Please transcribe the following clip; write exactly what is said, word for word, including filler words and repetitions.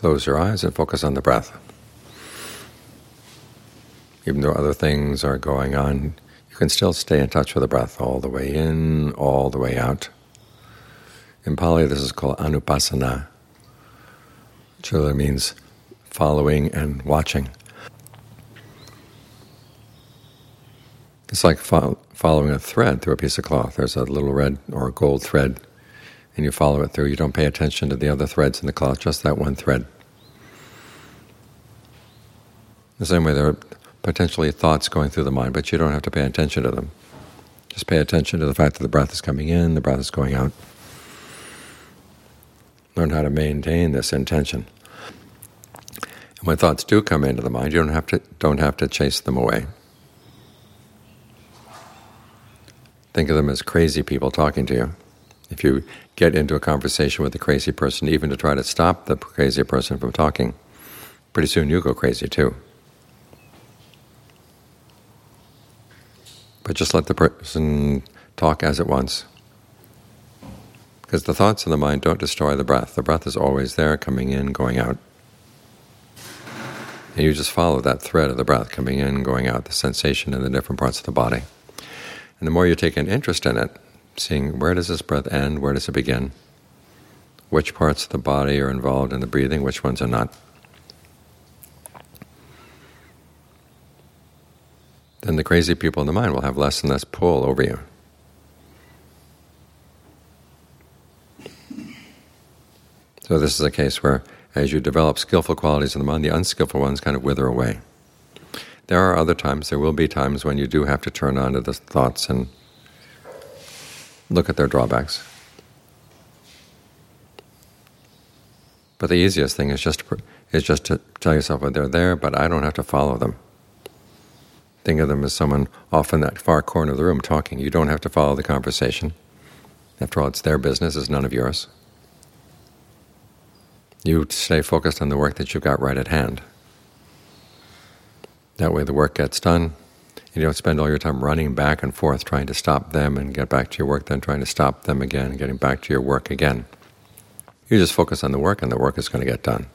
close your eyes and focus on the breath. Even though other things are going on, you can still stay in touch with the breath all the way in, all the way out. In Pali, this is called anupassana, which really means following and watching. It's like fo- following a thread through a piece of cloth. There's a little red or gold thread, and you follow it through. You don't pay attention to the other threads in the cloth, just that one thread. The same way there are potentially thoughts going through the mind, but you don't have to pay attention to them. Just pay attention to the fact that the breath is coming in, the breath is going out. Learn how to maintain this intention. And when thoughts do come into the mind, you don't have to don't have to chase them away. Think of them as crazy people talking to you. If you get into a conversation with a crazy person, even to try to stop the crazy person from talking, pretty soon you go crazy too. But just let the person talk as it wants. Because the thoughts in the mind don't destroy the breath. The breath is always there, coming in, going out. And you just follow that thread of the breath, coming in, going out, the sensation in the different parts of the body. And the more you take an interest in it, seeing where does this breath end, where does it begin, which parts of the body are involved in the breathing, which ones are not, then the crazy people in the mind will have less and less pull over you. So this is a case where, as you develop skillful qualities in the mind, the unskillful ones kind of wither away. There are other times, there will be times when you do have to turn on to the thoughts and look at their drawbacks. But the easiest thing is just to, is just to tell yourself, well, they're there, but I don't have to follow them. Think of them as someone off in that far corner of the room talking. You don't have to follow the conversation. After all, it's their business, it's none of yours. You stay focused on the work that you've got right at hand. That way the work gets done. You don't spend all your time running back and forth trying to stop them and get back to your work, then trying to stop them again and getting back to your work again. You just focus on the work and the work is going to get done.